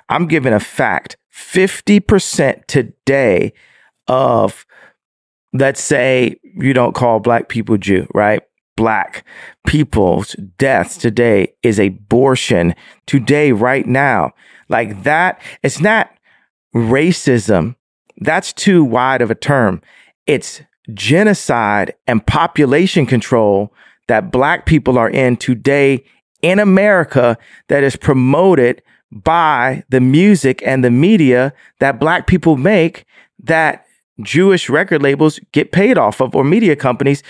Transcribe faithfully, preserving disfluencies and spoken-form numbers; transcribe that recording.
I'm giving a fact. fifty percent today of, let's say you don't call black people Jew, right? Black people's deaths today is abortion today, right now. Like that, it's not racism. That's too wide of a term. It's genocide and population control that black people are in today in America that is promoted by the music and the media that black people make, that Jewish record labels get paid off of, or media companies